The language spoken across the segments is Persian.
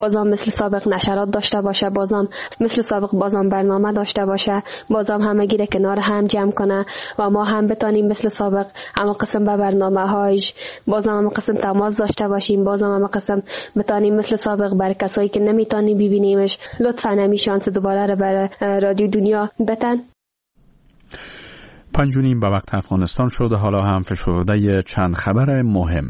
بازم مثل سابق نشرات داشته باشه، بازم مثل سابق بازم برنامه داشته باشه، بازم همگی را کنار هم جمع کنه و ما هم بتانیم مثل سابق اما قسم به برنامه هایش بازم اما قسم تماس داشته باشیم، بازم اما قسم بتانیم مثل سابق برای کسایی که نمیتونیم ببینیمش لطفاً همی شانس دوباره را برای رادیو دنیا بتن. 5:30 به وقت افغانستان شده. حالا هم فشرده چند خبر مهم.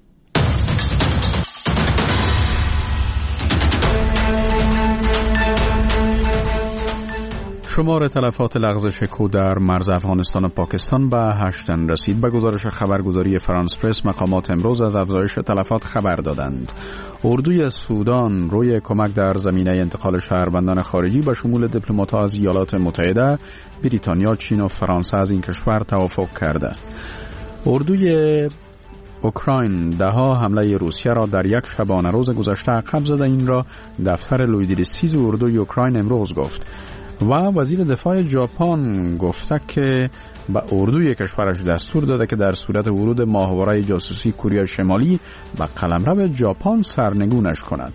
شمار تلفات لغزش کود در مرز افغانستان و پاکستان به 8 رسید. به گزارش خبرگزاری فرانس پرس مقامات امروز از افزایش تلفات خبر دادند. اردوی سودان روی کمک در زمینه انتقال شهروندان خارجی به شمول دیپلمات‌ها از ایالات متحده، بریتانیا، چین و فرانسه از این کشور توافق کرده. اردوی اوکراین ده‌ها حمله روسیه را در یک شبانه روز گذشته عقب زده. این را دفتر لویدریستیز اردوی اوکراین امروز گفت. و وزیر دفاع ژاپن گفته که به اردوی کشورش دستور داده که در صورت ورود ماهواره جاسوسی کره شمالی به قلمرو ژاپن سرنگونش کند.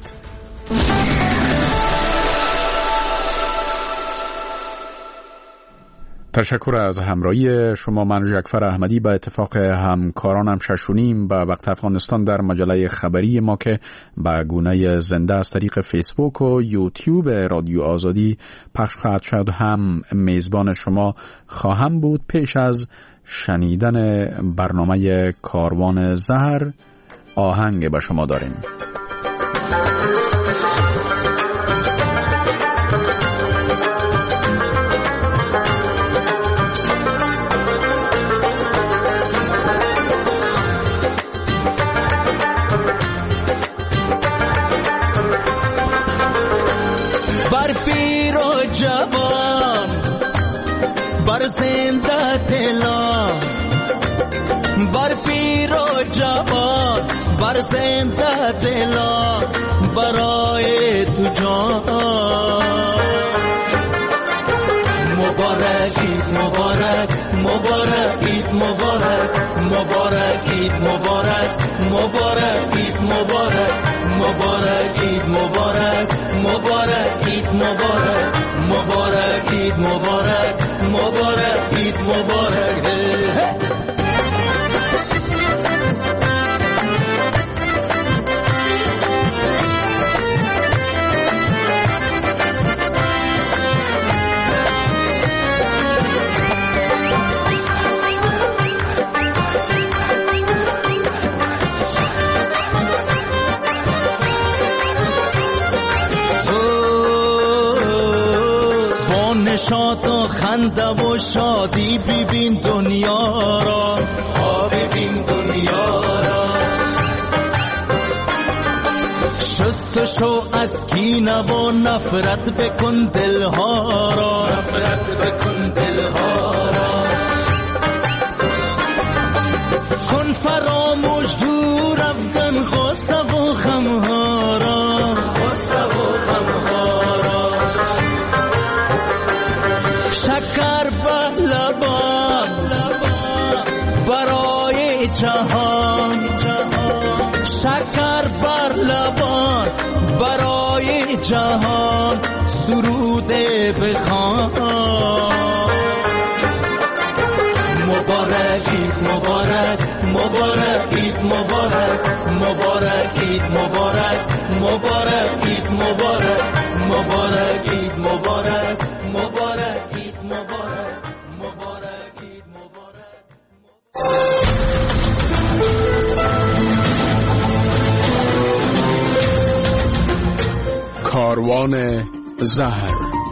تشکر از همراهی شما. من جعفر احمدی به اتفاق همکارانم 6:30 به وقت افغانستان در مجله خبری ما که به گونه زنده از طریق فیسبوک و یوتیوب رادیو آزادی پخش خواهد شد هم میزبان شما خواهم بود. پیش از شنیدن برنامه کاروان زهر آهنگ به شما داریم. زنده دلا بر پیر و جوان بر زنده دلا برای تو جان مبارک عید مبارک مبارک عید مبارک مبارک عید مبارک مبارک عید مبارک مبارک عید مبارک مبارک عید مبارک مبارک عید مبارک مبارک عید مبارک. نشاط و خنده و شادی ببین دنیا را، ببین دنیا را. شستشو از کینه و نفرت بکن دلها را، نفرت بکن دلها را. کن فراموش دور افغان غصه و غمها را، غصه و غمها را. شکر به لبان برای جهان، شکر بر لبان برای جهان سرود بخوان. مبارک عید مبارک مبارک عید مبارک مبارک عید مبارک مبارک عید مبارک مبارک عید مبارک مبارک عید مبارک مبارک عید مبارک. کاروان زهر.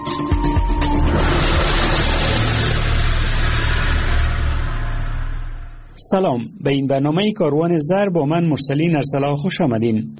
سلام، به این برنامه کاروان زهر با من مرسلین ارسلا خوش آمدین.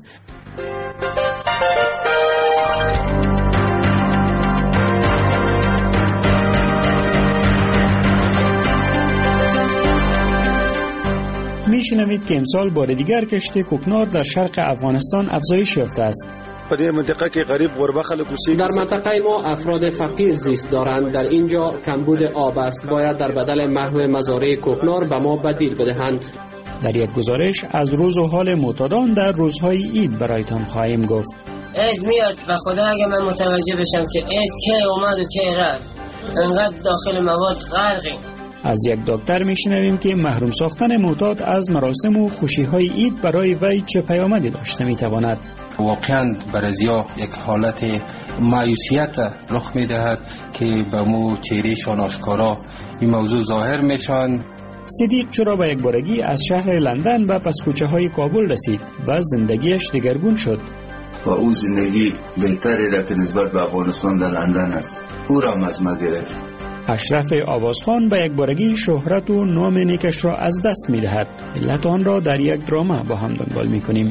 میشنوید که امسال بار دیگر کشتی کوکنار در شرق افغانستان افزایش یافته است. در منطقه که غریب غربه خلق کوشید. در منطقه ما افراد فقیر زیست دارند. در اینجا کمبود آب است. باید در بدل محو مزارع کوکنار به ما بدیل بدهند. در یک گزارش از روز و حال معتادان در روزهای عید برایتان خواهیم گفت. عید میاد و خدا اگه من متوجه بشم که عید کی اومد و کی رفت، انقدر داخل مواد غرقیم. از یک دکتر میشنویم که محروم ساختن معتاد از مراسم و خوشی‌های عید برای وی چه پیامدی داشته میتواند. واقعا برازیا یک حالت مایوسیت رخ میدهد که به مو چهرهشان آشکارا این موضوع ظاهر میشن. صدیق چرا به یک بارگی از شهر لندن و پس کوچه های کابل رسید و زندگیش دگرگون شد. و او زندگی بهتری را که نسبت به افغانستان در لندن است او را از ما گرفت. اشرف آوازخان به یک بارگی شهرت و نام نیکش را از دست می دهد. علت آن را در یک دراما با هم دنبال می کنیم.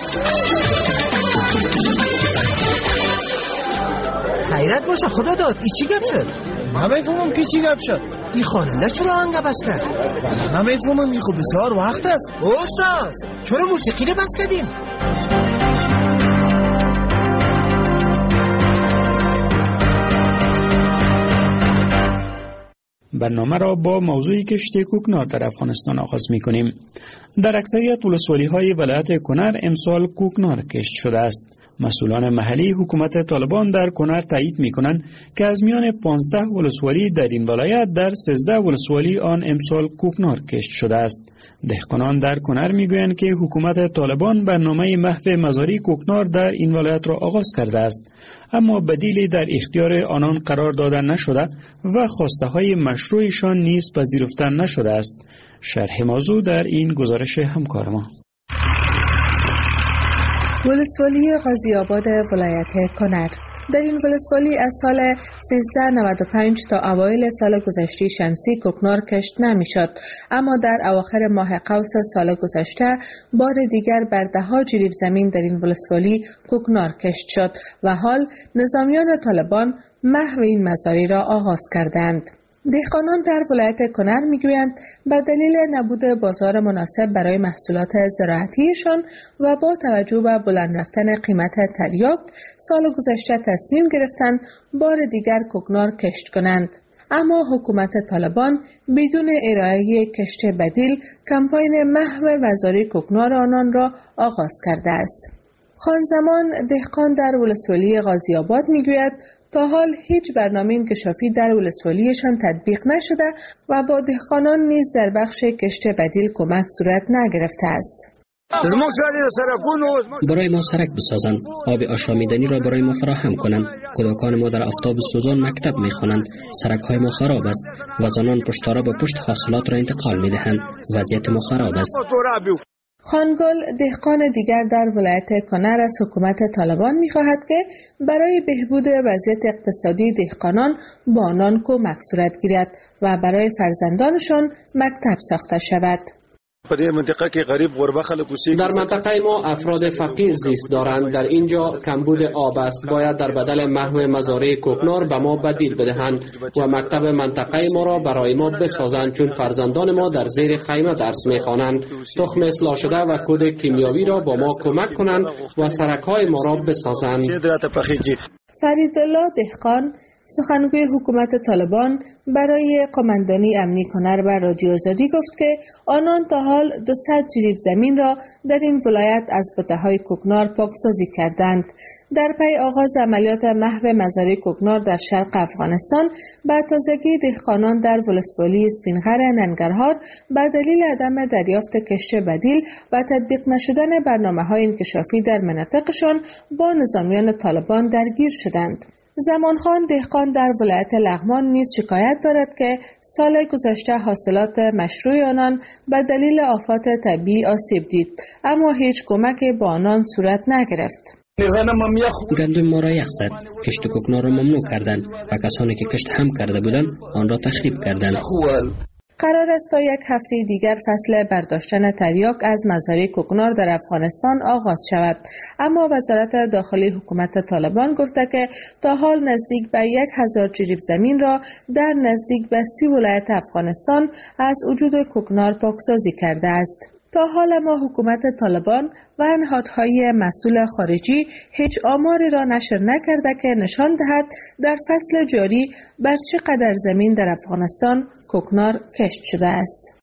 خیرت باشه خدا داد. ای چی گپ شد؟ نمیفهمم که چی گپ شد. این خواننده چرا آهنگ بس کرد؟ نمیفهمم، این خب بسیار وقت است. استاد چرا موسیقی رو بس کردیم؟ برنامه را با موضوع کشت کوکنار در افغانستان آغاز می کنیم. در اکثریت ولسوالی‌های ولایت کنر امسال کوکنار کشت شده است. مسئولان محلی حکومت طالبان در کنر تایید می کنند که از میان 15 ولسوالی در این ولایت در 13 ولسوالی آن امسال کوکنار کشت شده است. دهقانان در کنر می گویند که حکومت طالبان برنامه محو مزاری کوکنار در این ولایت را آغاز کرده است، اما بدیلی در اختیار آنان قرار داده نشده و خواسته های مشروعشان نیز پذیرفته نشده است. شرح موضوع در این گزارش همکار ما. ولسوالی غازی آباد ولایت کنر. در این ولسوالی از سال 1395 تا اوایل سال گذشته شمسی کوکنار کشت نمیشد، اما در اواخر ماه قوس سال گذشته بار دیگر بر ده‌ها جریب زمین در این ولسوالی کوکنار کشت شد و حال نظامیان طالبان محو این مزاری را آغاز کردند. دهقانان در ولایت کنر میگویند به دلیل نبود بازار مناسب برای محصولات زراعتیشان و با توجه به بلند رفتن قیمت تریاک سال گذشته تصمیم گرفتند بار دیگر کوکنار کشت کنند. اما حکومت طالبان بدون ارائه کشت بدیل کمپاین محو مزاری کوکنار آنان را آغاز کرده است. خانزمان دهقان در ولسوالی غازی آباد میگوید تا حال هیچ برنامه انکشافی در ولسوالیشان تطبیق نشده و با دهقانان نیز در بخش کشت بدیل کمک صورت نگرفته است. برای ما سرک بسازند، آب آشامیدنی را برای ما فراهم کنند. کودکان ما در آفتاب سوزان مکتب میخوانند. سرک های ما خراب است و زنان پشتارا به پشت حاصلات را انتقال میدهند. وضعیت ما خراب است. خانگل دهقان دیگر در ولایت کنر از حکومت طالبان می‌خواهد که برای بهبود وضعیت اقتصادی دهقانان با آنان کمک صورت گیرد و برای فرزندانشان مکتب ساخته شود. در منطقه ما افراد فقیر زیست دارند. در اینجا کمبود آب است. باید در بدل محو مزارع کوکنار به ما بدیل بدهند و مکتب منطقه ما را برای ما بسازند، چون فرزندان ما در زیر خیمه درس می‌خوانند. تخم اصلاح شده و کود کیمیاوی را با ما کمک کنند و سرک‌های ما را بسازند. فریدالله دهقان سخنگوی حکومت طالبان برای قماندانی امنی کنر و رادیو آزادی گفت که آنان تا حال 200 جریب زمین را در این ولایت از بته‌های کوکنار پاکسازی کردند. در پی آغاز عملیات محو مزارع کوکنار در شرق افغانستان، به تازگی دهقانان در ولسوالی اسپینغر ننگرهار به دلیل عدم دریافت کشت بدیل و تطبیق نشدن برنامه‌های انکشافی در مناطقشان با نظامیان طالبان درگیر شدند. زمانخان دهقان در ولایت لغمان نیز شکایت دارد که سال گذشته حاصلات مشروع آنان به دلیل آفات طبیعی آسیب دید، اما هیچ کمکی با آنان صورت نگرفت. گندم ما را یخ زد، کشت کوکنار را ممنوع کردند و کسانی که کشت هم کرده بودند آن را تخریب کردند. قرار است تا یک هفته دیگر فصل برداشتن تریاک از مزارع کوکنار در افغانستان آغاز شود، اما وزارت داخلی حکومت طالبان گفته که تا حال نزدیک به 1000 جریب زمین را در نزدیک به 30 ولایت افغانستان از وجود کوکنار پاکسازی کرده است. تا حال اما حکومت طالبان و نهادهای مسئول خارجی هیچ آماری را نشر نکرده که نشان دهد در فصل جاری بر چقدر زمین در افغانستان کوکنار کشت شده است.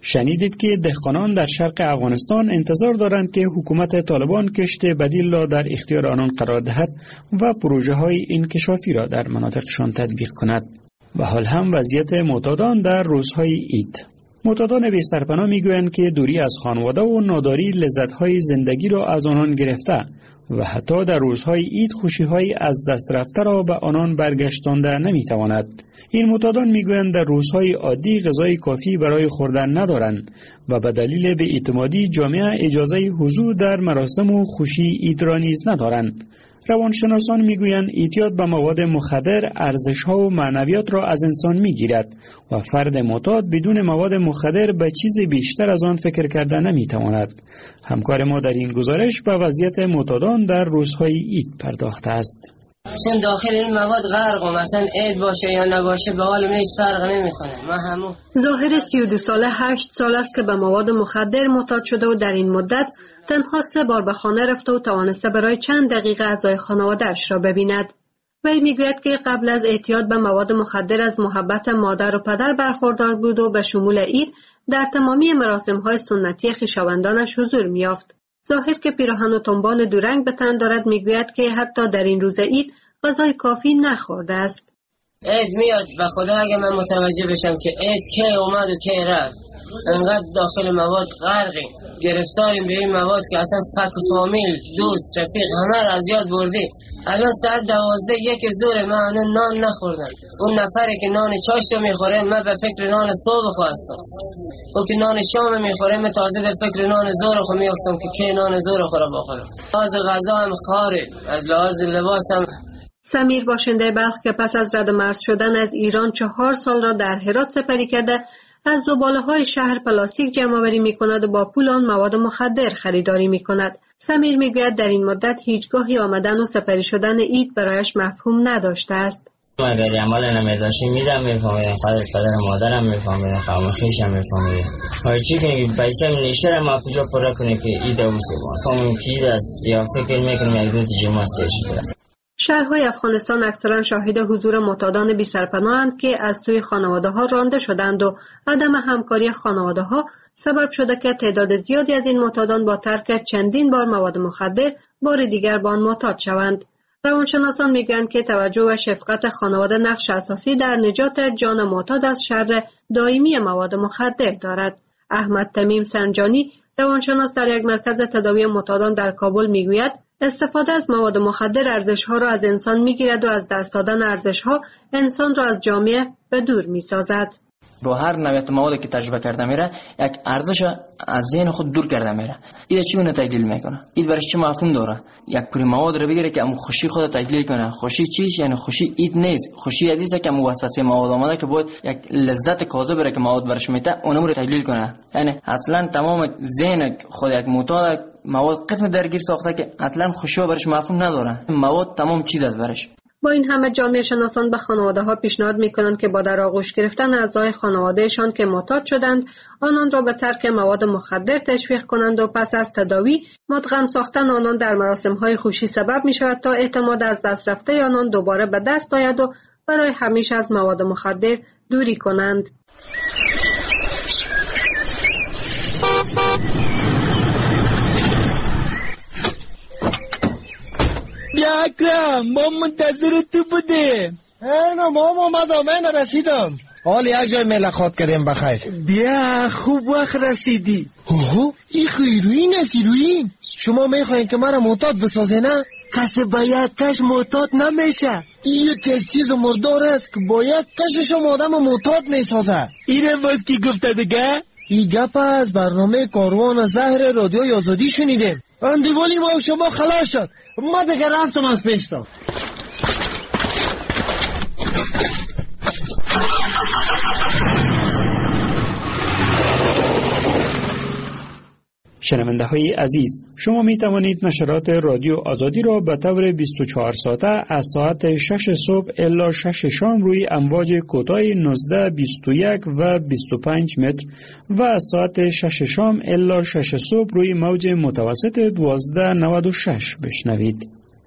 شنیدید که دهقانان در شرق افغانستان انتظار دارند که حکومت طالبان کشت بدیل را در اختیار آنان قرار دهد و پروژه های انکشافی را در مناطقشان تطبیق کند. و حال هم وضعیت معتادان در روزهای عید. معتادان بی سرپناه میگویند که دوری از خانواده و ناداری لذت‌های زندگی را از آنان گرفته و حتی در روزهای عید خوشی‌های از دست رفته را به آنان برگشتانده نمی‌تواند. این معتادان میگویند در روزهای عادی غذای کافی برای خوردن ندارند و به دلیل بی‌اعتمادی جامعه اجازه حضور در مراسم و خوشی عید را نیز ندارند. روانشناسان میگویند اعتیاد به مواد مخدر ارزش‌ها و معنویات را از انسان میگیرد و فرد معتاد بدون مواد مخدر به چیز بیشتر از آن فکر کرده نمیتواند. همکار ما در این گزارش به وضعیت معتادان در روزهای عید پرداخته است. چون داخل این مواد غرق و مثلا عید باشه یا نباشه به حال هیچ فرق نمیکنه. ظاهر 32 ساله 8 سال است که به مواد مخدر معتاد شده و در این مدت تنها 3 بار به خانه رفته و توانسته برای چند دقیقه اعضای خانواده‌اش را ببیند. وی میگوید که قبل از اعتیاد به مواد مخدر از محبت مادر و پدر برخوردار بود و به شمول عید در تمامی مراسم‌های سنتی خویشاوندانش حضور می‌یافت. ظاهر که پیراهن و تنبان دورنگ به تن دارد میگوید که حتی در این روز عید غذای کافی نخورده است. عید میاد و خدا اگه من متوجه بشم که عید کی اومد و کی رفت، انقدر داخل مواد غرقیم، گرفتاریم به این مواد که اصلا فک فامیل، دوست، رفیق همه را از یاد بردیم. الان ساعت 12 یک ظهر من نان نخوردم. اون نفری که نان چاش رو میخوره من به فکر نان صبح خواستم. اون که نان شام میخوره من تازه به فکر نان ظهر خو میافتم که کی نان ظهر خورا بخورم. از غذا هم خاره، از لحاظ لباس هم. سمیر باشنده بلخ که پس از رد مرز شدن از ایران 4 سال را در هرات سپری کرده، از زباله‌های شهر پلاستیک جمع‌آوری می‌کند و با پول آن مواد مخدر خریداری می‌کند. سمیر می‌گوید در این مدت هیچگاهی آمدن و سپری شدن عید برایش مفهوم نداشته است. من اگر عمل نمی‌داشتم می‌دم می‌فهمیدم، پدر مادرم می‌فهمیدم، خاموشیشم می‌فهمیدم. هرچی که پیسه نشه ما کجا پر کنه که عید اوسه ما. همون کی است یا فکر می‌کنم یک روز جمعاستش کنه. شهرهای افغانستان اکثرا شاهد حضور معتادان بی سرپناهند که از سوی خانواده‌ها رانده شدند و عدم همکاری خانواده‌ها سبب شده که تعداد زیادی از این معتادان با ترک چندین بار مواد مخدر بار دیگر به آن معتاد شوند. روانشناسان میگویند که توجه و شفقت خانواده نقش اساسی در نجات جان معتاد از شر دائمی مواد مخدر دارد. احمد تمیم سنجانی روانشناس در یک مرکز تداوی معتادان در کابل میگوید استفاده از مواد مخدر ارزش‌ها را از انسان می‌گیرد و از دست دادن ارزش‌ها انسان را از جامعه به دور می‌سازد. با هر نوعیت موادی که تجربه کرده میره یک ارزش از ذهن خود دور کرده میره. این چیونه تحلیل میکنه؟ این برای چه مفهوم داره؟ یک پوری مواد رو بگیره که امو خوشی خود تحلیل کنه. خوشی چیش؟ یعنی خوشی اید نیست. خوشی عزیزه که امو وسوسه مواد آمده که باید یک لذت کاذب بره که مواد برش میته اونم رو تحلیل کنه. یعنی اصلا تمام ذهن خود یک معتاد مواد قسم درگیر ساخته که اصلا خوشی برش مفهوم نداره. مواد تمام چیز است برش. با این همه جامعه شناسان به خانواده‌ها پیشنهاد می‌کنند که با در آغوش گرفتن اعضای خانوادهشان که معتاد شدند آنان را به ترک مواد مخدر تشویق کنند و پس از تداوی مدغم ساختن آنان در مراسم‌های خوشی سبب می‌شود تا اعتماد از دست رفته آنان دوباره به دست آید و برای همیشه از مواد مخدر دوری کنند. بیا اکرم ما منتظر تو بودیم. نه ماما اومدم من رسیدم. حال یک جای ملاقات کردیم بخیر. بیا خوب وقت رسیدی. اوه این هیروین است هیروین. شما میخواین که مرا معتاد بسازه نه؟ کسی باید کش معتاد نمیشه. این یک چیز مردار است که باید کشش آدم معتاد میسازه. اینه باز کی گفته دیگه؟ این گپ از برنامه کاروان زهر رادیوی آزادی شنیدیم. اندیوالی ما شما خلاص شد. ما دیگه رفتم از پیشتا. شنونده های عزیز، شما می توانید نشرات رادیو آزادی را به طور 24 ساعته از ساعت 6 صبح الی 6 شام روی امواج کوتاه 19, 21 و 25 متر و از ساعت 6 شام الی 6 صبح روی موج متوسط 1296 بشنوید.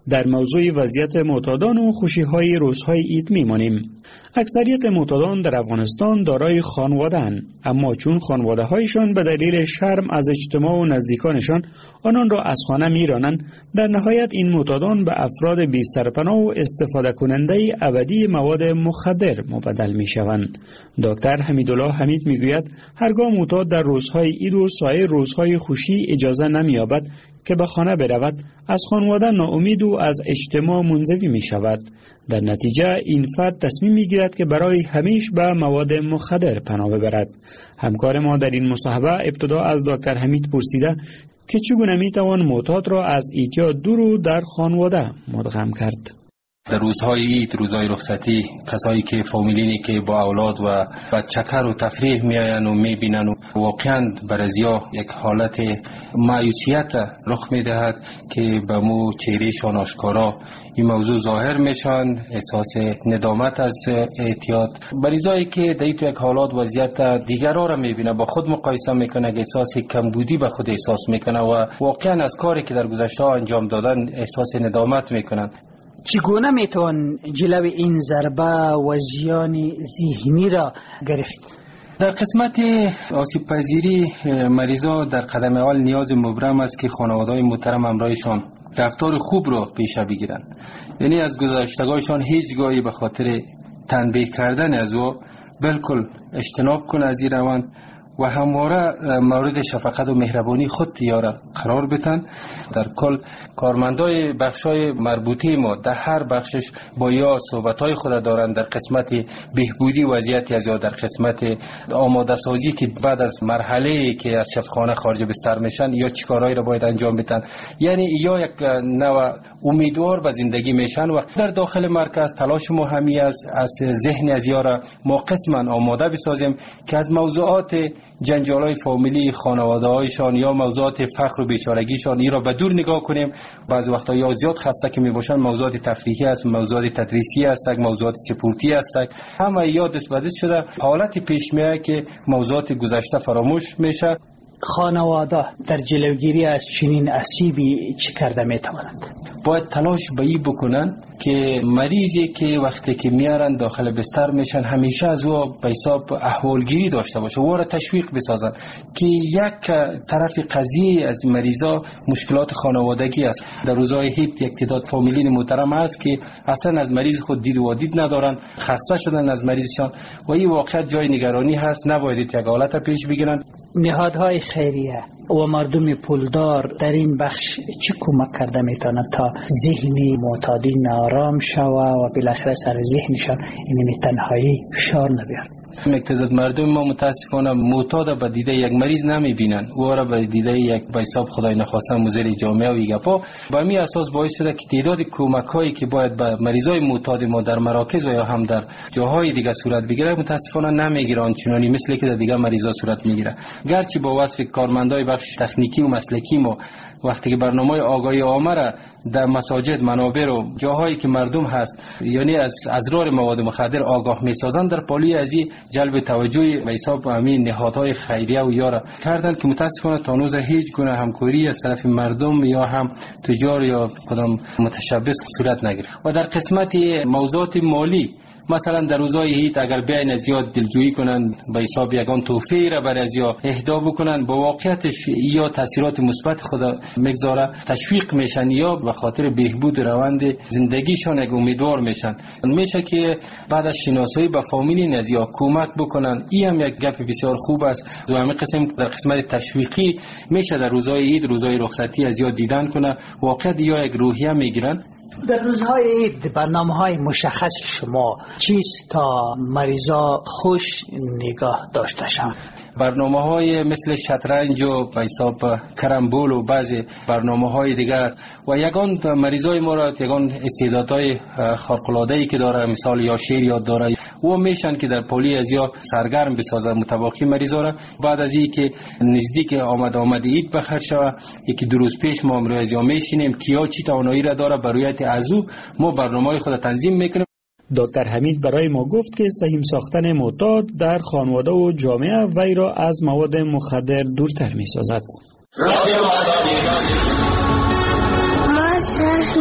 در موضوع وضعیت معتادان و خوشی‌های روزهای عید می‌مانیم. اکثریت معتادان در افغانستان دارای خانواده‌اند، اما چون خانواده‌هایشان به دلیل شرم از اجتماع و نزدیکانشان آنان را از خانه می‌رانند، در نهایت این معتادان به افراد بی سرپناه و استفاده کننده ابدی مواد مخدر مبدل می‌شوند. دکتر حمیدالله حمید می‌گوید هرگاه معتاد در روزهای عید و سایر روزهای خوشی اجازه نمی‌یابد که به خانه برود، از خانواده ناامید و از اجتماع منزوی می شود. در نتیجه این فرد تصمیم می گیرد که برای همیشه به مواد مخدر پناه ببرد. همکار ما در این مصاحبه ابتدا از دکتر حمید پرسیده که چگونه می توان معتاد را از اعتیاد دور و در خانواده مدغم کرد. در روزهای عید، روزهای رخصتی، کسایی که فامیلینی که با اولاد و چکر و تفریح میآیند و میبینند و واقعا برازیا یک حالت مایوسیت رخ میدهد که به مو چهرهشان آشکارا این موضوع ظاهر میشن، احساس ندامت از اعتیاد. مریضایی که در یک حالات وضعیت دیگرها را میبینه، با خود مقایسه میکنه، احساس کمبودی به خود احساس میکنه و واقعا از کاری که در گذشته انجام دادن احساس ندامت میکنن. چگونه میتوان جلو این ضربه و زیان ذهنی را گرفت؟ در قسمت آسیب پذیری مریضا در قدم اول نیاز مبرم است که خانواده‌های محترم همراهشان رفتار خوب را پیشه بگیرند. یعنی از گذشتگاهشان هیچگاهی به خاطر تنبیه کردن از او بالکل اجتناب کنند از این روند و همواره مورد شفقت و مهربانی خود یاره قرار بدن. در کل کارمندای بخشای مربوطه ما در هر بخشش با یا صحبتای خود دارند در قسمت بهبودی وضعیت از یا در قسمت آماده سازی که بعد از مرحله که از شفاخانه خارج بستر میشن یا چیکارهایی را باید انجام بدن. یعنی یا یک نوع امیدوار به زندگی میشن و در داخل مرکز تلاش ما همی از ذهن از یارا ما قسما آماده بسازیم که از موضوعات جنجالای فامیلی خانواده‌هایشان یا موضوعات فقر و بیچارگیشان ای را به دور نگاه کنیم. بعضی وقتا یا زیاد خسته که میباشن موضوعات تفریحی است، موضوعات تدریسی است، موضوعات سپورتی است، همه یا دست شده حالت پیش میاد که موضوعات گذشته فراموش میشه. خانواده در جلوگیری از چنین آسیبی چه کرده میتوانند؟ باید تلاش به این بکنن که مریضی که وقتی که میارن داخل بستر میشن همیشه از او به حساب احوالگیری داشته باشه و را تشویق بسازن که یک طرف قضیه از مریضا مشکلات خانوادگی است. در روزهای عید یک تعداد فامیلین محترم است که اصلا از مریض خود دید و دید ندارن، خسته شدن از مریضشان و این واقعا جای نگرانی هست. نباید یک حالت پیش بگیرن. نهادهای خیریه و مردم پولدار در این بخش چه کمک کرده میتونند تا ذهنی معتادین آرام شوه و بالاخره سر ذهنشان این تنهایی فشار نبیاره؟ تعداد مردم ما متاسفانه معتاد به دیده یک مریض نمیبینن، او را به دیده یک به حساب خدای نخواسته مضر جامعه و گپا. با می اساس باعث شده که تعداد کمک هایی که باید به مریضای معتاد ما در مراکز و یا هم در جاهای دیگه صورت بگیره متاسفانه نمیگیره آنچنانی مثل که در دیگه مریضا صورت میگیره. گرچه با وصف کارمندای بخش تکنیکی و مسلکی ما وقتی که برنامه آگاهی عامه را در مساجد، منابر و جاهایی که مردم هست یعنی از اضرار مواد مخدر آگاه میسازند، در پالی از این جلب توجه به حساب همین نهادهای خیریه و یارا کردند که متاسفانه تا هنوز هیچ گونه همکاری از طرف مردم یا هم تجار یا کدام متشبث صورت نگرفت. و در قسمت موضوعات مالی مثلا در روزهای عید اگر بیاین از یاد دلجویی کنن به حساب یگان تحفه را بر از یا اهدا بکنن، با واقعیتش یا تاثیرات مثبت خود میگذاره، تشویق میشن یا به خاطر بهبود روند زندگیشان یک امیدوار میشن. میشه که بعد از شناسایی با فامیل از یا کمک بکنن. این هم یک گپ بسیار خوب است. و همین قسم در قسمت تشویقی میشه در روزهای عید، روزهای رخصتی از یاد دیدن کنه، واقعا یا یک روحیه میگیرن. در روزهای عید برنامه‌های مشخص شما چیست تا مریضا خوش نگاه داشته شوند؟ برنامه‌های مثل شطرنج و به حساب کرمبول و بعضی برنامه‌های دیگر و یگان مریضای ما را یگان استعدادهای خارق‌العاده‌ای که داره، مثال یا شعر یاد داره و میشن که در پولی از یا سرگرم بسازه متواقی مریضا را. بعد از این که نزدیک آمد عید بخیر شوه، یکی دو روز پیش ما امروز یا میشینیم کیا چی توانایی را داره برایت ازو ما برنامه‌های خود تنظیم میکنیم. دکتر حمید برای ما گفت که سهیم ساختن معتاد در خانواده و جامعه وی را از مواد مخدر دورتر می سازد. ما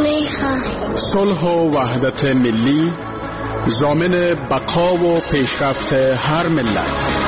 میخوام. صلح و وحدت ملی ضامن بقا و پیشرفت هر ملت.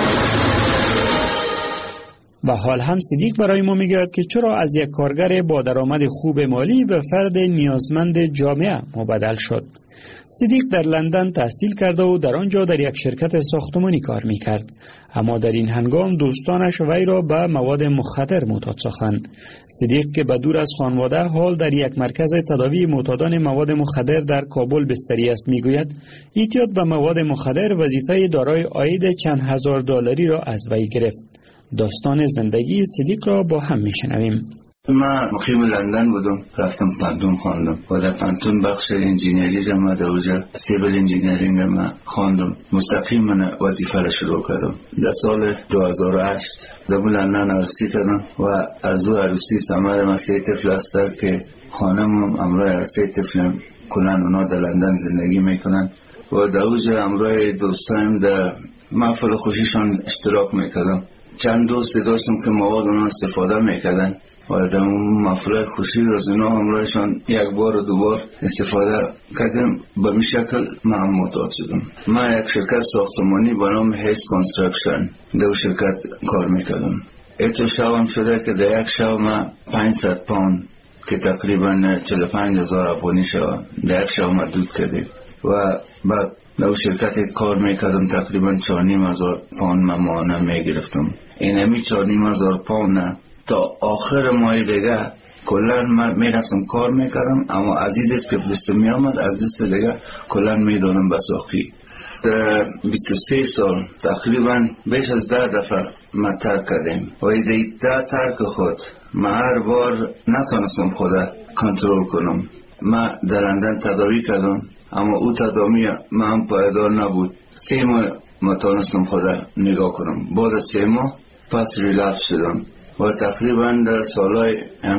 و حال هم صدیق برای ما میگوید که چرا از یک کارگر با درآمد خوب مالی به فرد نیازمند جامعه مبدل شد. صدیق در لندن تحصیل کرده و در آنجا در یک شرکت ساختمانی کار میکرد، اما در این هنگام دوستانش وی را به مواد مخدر معتاد ساختند. صدیق که به دور از خانواده حال در یک مرکز تداوی معتادان مواد مخدر در کابل بستری است میگوید اعتیاد به مواد مخدر وظیفه دارای عاید چند هزار دلاری را از وی گرفت. داستان زندگی صدیق را با هم میشنویم. من مقیم لندن بودم، رفتم پانتون خواندم و در پانتون بخش انجینیری را ما دوجه سیویل انجینیرینگ ما خواندم. مستقیم من وظیفه را شروع کردم. در سال 2008 در لندن عروسی کردم و از دو عروسی ثمر ما 3 طفل است که خانمم امرای 3 طفلم کلن اونا در لندن زندگی میکنن و در اوجه امرای دوستایم در محفل خوشیشان اشتراک میکردم. چند دوست داشتم که مواد اونا استفاده میکردن و در محفل خوشی از اونا همراهشان یک بار و 2 بار استفاده کردم. به می شکل من هم معتاد شدم. من یک شرکت ساختمانی به نام هیس کانسترکشن در شرکت کار میکردم. اتو شوم شده که در یک شو من 500 پوند که تقریبا 45,000 افغانی شود در یک شو محدود کردیم و بعد در شرکت کار میکردم. تقریبا 4,500 پوند من ماهانه میگرفتم. این همی 4,500 پوند نه تا آخر ماه دیگه کلن من میرفتم کار میکردم، اما از این دست که دست میامد از دست دیگه کلن میدادم بساقی. در 23 سال تقریبا بیش از 10 دفعه ما ترک کردیم و این 10 ترک خود من هر بار نتانستم خدا کنترل کنم. من در لندن تداوی کردم، اما او تداوی من هم پایدار نبود. 3 ماه ما تانستم خدا نگاه کنم. بعد از 3 ماه پس ریلپس شدم و تقریبا در سالهای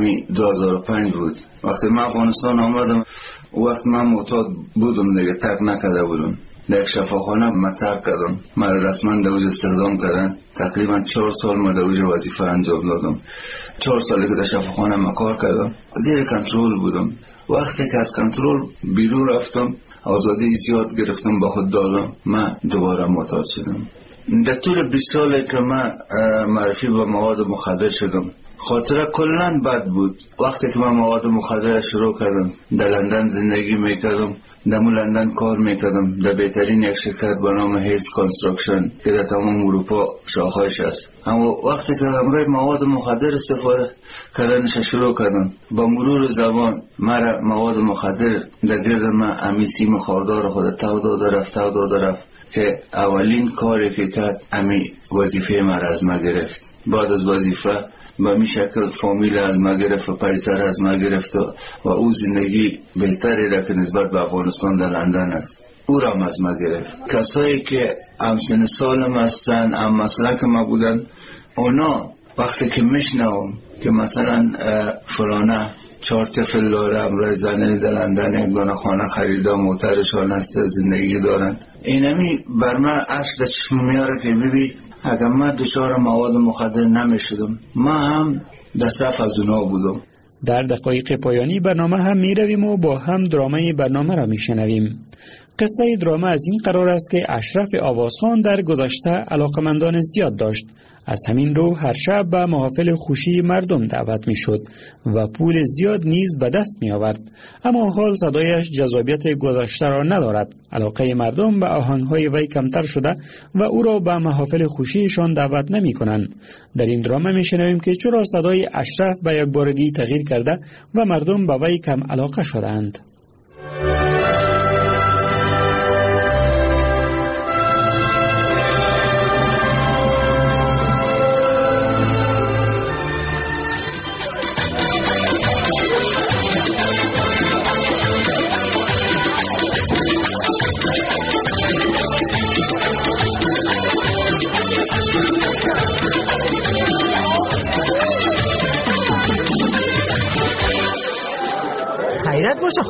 2005 بود وقتی من افغانستان آمدم. وقت من معتاد بودم دیگه، ترک نکرده بودم. در یک شفاخانه من ترک کردم. من رسما در اوج استخدام کردن. تقریبا 4 سال من در اوج وظیفه انجام دادم. 4 سالی که در شفاخانه من کار کردم زیر کنترل بودم. وقتی که از کنترل بیرون رفتم آزادی زیاد گرفتم با خود دادم، من دوباره معتاد شدم. در طول 20 سالی که من معرفی به مواد مخدر شدم خاطره کلن بد بود. وقتی که من مواد مخدر شروع کردم در لندن زندگی میکردم، در لندن کار میکردم در بهترین یک شرکت به نام هیس کانسترکشن که در تمام اروپا شاخه‌اش است. اما وقتی که همراه مواد مخدر استفاده کردنش شروع کردم، با مرور زمان مرا مواد مخدر در گرد من امی سیم خاردار خود تو داده رفت که اولین کاری که کرد امی وظیفه من از ما گرفت. بعد از وظیفه به می شکل فامیل از ما گرفت و پسر از ما گرفت و او زندگی بهتری را که نسبت به افغانستان در لندن است او را از ما گرفت. کسایی که همسن سالم هستن هم مسلک ما بودن، اونا وقتی که میشنوم که مثلا فلانه 4 طفل داره، امرای زنه در لندن یک دانه خانه خریده، موترشان است، زندگی دارن، اینمی بر من عشق در چشم میاره که ببین اگر من دچار مواد مخدر نمیشدم من هم در صف از اونا بودم. در دقایق پایانی برنامه هم می رویم و با هم درامه برنامه را می شنویم. قصه درامه از این قرار است که اشرف آوازخان در گذشته علاقمندان زیاد داشت. از همین رو هر شب به محافل خوشی مردم دعوت می شد و پول زیاد نیز به دست می آورد. اما حال صدایش جذابیت گذشته را ندارد. علاقه مردم به آهنگهای وی کمتر شده و او را به محافل خوشیشان دعوت نمی کنند. در این درامه می شنویم که چرا صدای اشرف به یک بارگی تغییر کرده و مردم به وی کم علاقه شدند.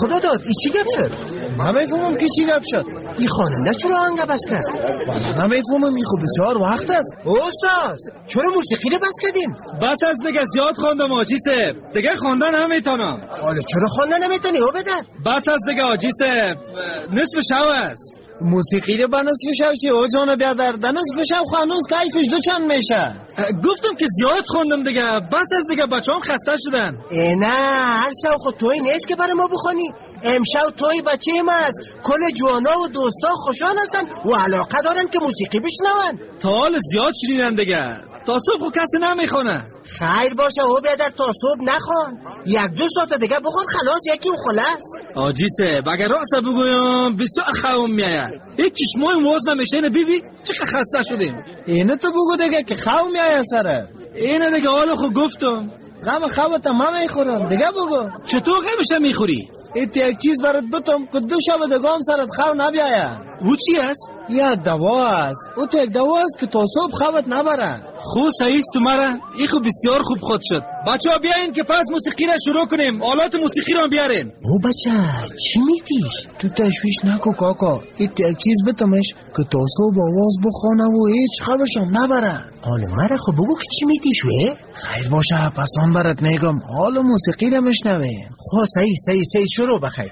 خدا داد ای چی گپ شد؟ نمیفهمم که چی گپ شد. این خواننده چرا آهنگ بس کرد؟ نمیفهمم، این خوب بسیار وقت است. استاد چرا موسیقی رو بس کردیم؟ بس از دیگه زیاد خواندم آجی صاحب، دیگه خواندن نمیتونم. حالا چرا خواندن نمیتونی؟ او بدن بس از دیگه آجی صاحب، نصف شو است. موسیقی رو به نصف شو چی؟ او جان بیادر در نصف شو خانوز کیفش دو چند میشه. گفتم که زیاد خوندم دیگه، بس از دیگه بچه‌ام خسته شدن. نه هر شو خود توی نیست که برای ما بخونی. امشب توی بچه ما است، کل جوانا و دوستا خوشحال هستن و علاقه دارن که موسیقی بشنون. تا حال زیاد شنیدن دیگه، تا صبح کسی نمیخونه. خیر باشه او بیادر تا صبح نخوان، 1-2 ساعت دیگه بخون خلاص یکی و خلاص. آجی صاحب اگر راست بگویم بسیار خوام میاد. یک چشمای واز نمیشه، اینه بیبی چقدر خسته شدیم. اینو تو بگو دیگه که خوام میاد سره. اینه دیگه حالا خود گفتم. غم خوابت من میخورم دیگه بگو. چطور غمش میخوری؟ ایت یک چیز برات بتم که 2 شب دگام سرت خواب نبیاید. او چی است؟ یا دوا است. او یک دوا است که تا صبح خوابت نبره. خوب صحیح است مرا. این خوب بسیار خوب خود شد. بچه‌ها بیاین که پس موسیقی را شروع کنیم. آلات موسیقی را بیارین. او بچه چی میتیش؟ تو تشویش نکو کاکا. ایت یک چیز بتمش که تا صبح آواز بخونه و هیچ خوابش هم نبره. حالا مرا خب بگو که چی میتیش وی؟ خیر باشه پس آن برات میگم. حالا موسیقی را مشنویم. خب صحیح شروع بخیر.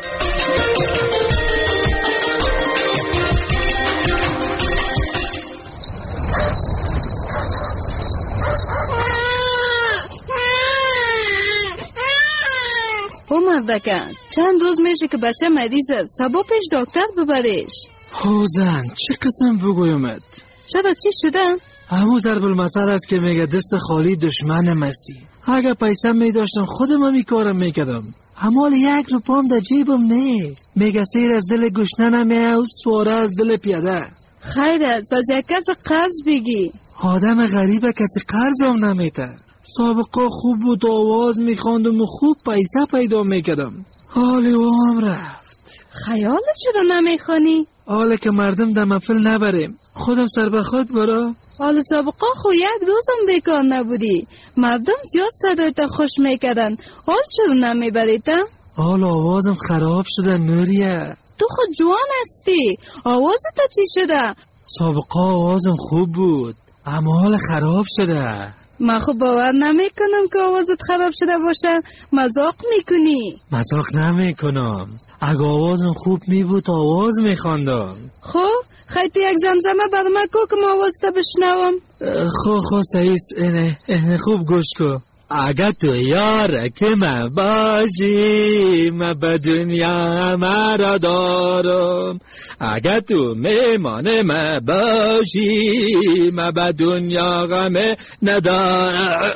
او مردکه چند روز میشه که بچه مریض است، صبح پیش دکتر ببریش. زن چه قسم بگویمت؟ چرا چی شده؟ همون ضرب المثل است که میگه دست خالی دشمن مستی. اگه پیسه میداشتم خودم هم کارم میکردم، اما 1 روپام در جیبم نه. میگه سیر از دل گشنه نمیه و سواره از دل پیاده. خیر است از یک کس قرض بگی. آدم غریبه کسی قرض هم نمیته. سابقه خوب بود، آواز میخواندم و خوب پیسه پیدا میکردم. حالی و هم رفت. خیالت چرا نمیخوانی؟ حالا که مردم در محفل نبریم، خودم سر به خود برا. حالا سابقه خو 1 روزم بیکار نبودی، مردم زیاد صدایت خوش میکردن، حال چرا نمیبریت؟ حال آوازم خراب شده نوریه. تو خود جوان هستی، آوازت چی شده؟ سابقه آوازم خوب بود اما حال خراب شده. من خب باور نمی کنم که آوازت خراب شده باشه. مذاق میکنی؟ مذاق نمی کنم. اگه آوازم خوب می بود آواز می خواندم. خب خیلی یک زمزمه بر من کو که ما آوازت بشنوم. خب صحیح اینه خوب گوش کو. اگه تو یار که من باشی من به دنیا مرا دارم. اگه تو میمان من باشی من به دنیا غم ندارم.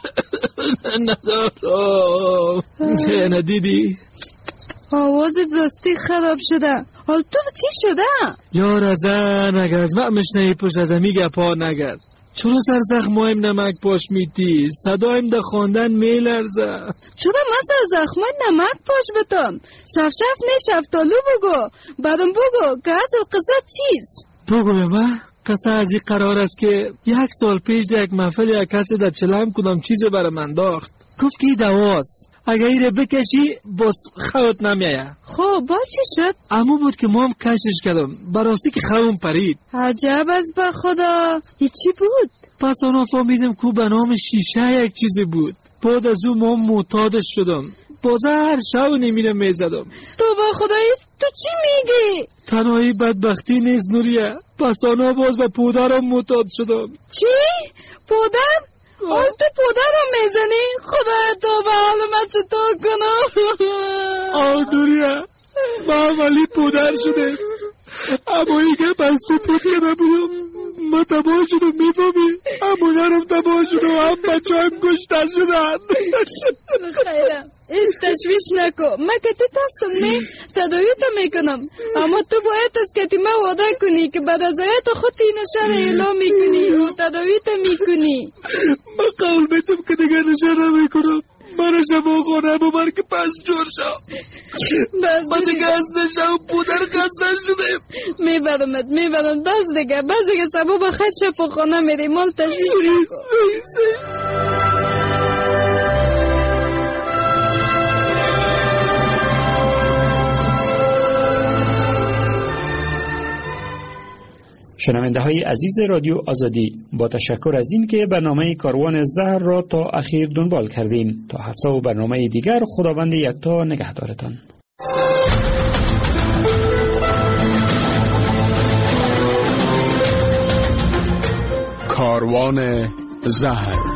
ندیدی؟ آوازت راستی خراب شده. حال تو چی شده؟ یار ازن اگر از من مشنهی پشت از همی گپا نگرد. چرا سر زخمایم نمک پاش میتی؟ صدایم در خواندن میلرزه. چرا من سر زخمای نمک پاش بتم؟ شف نشفتالو بگو. بعدم بگو که اصل قصه چیست؟ بگو به من. قصه از این قرار است که 1 سال پیش در یک محفل یک کسی در چلم کدام چیزی برای من داخت. گفت که این دواست، اگه ایره بکشی باز خوت نمیایه. خب با چی شد؟ امو بود که ما هم کشش کردم، براستی که خوم پرید. عجب از به خدا. این چی بود؟ پس آنها فهمیدم که به نام شیشه یک چیزی بود. بعد از اون ما معتادش شدم، بازه هر شو نمیره میزدم. تو با خدایی تو چی میگی؟ تنهایی بدبختی نیست نوریه. پس آنها باز به پودرم معتاد شدم. چی؟ پودر؟ آن تو پودر رو میزنی؟ خدای تو به حال من چطور کنم؟ نوریه من ولی پودر شده، اما این که بس تو پود کرده بودم ما تباه شدم. میفهمی؟ اما نرم تباه شدم هم بچه هم کشته شدن. خیرم این تشویش نکو. من که تی تستم می تداویتا میکنم، اما تو باید از که تی من وعده کنی که بعد از آیت خود تی نشان اعلام میکنی و تداویتا میکنی. من قول میتم که دیگه نشان نمیکنم. من شما خونه ببر که پس جور شو. من دیگه از نشان پودر خسته شدیم. میبرم بس دیگه سبا با خود شفا خانه میری. مال تشویش نکو. شنونده های عزیز رادیو آزادی، با تشکر از این که برنامه کاروان زهر را تا اخیر دنبال کردین. تا هفته و برنامه دیگر، خداوند یکتا نگهدارتان. کاروان زهر.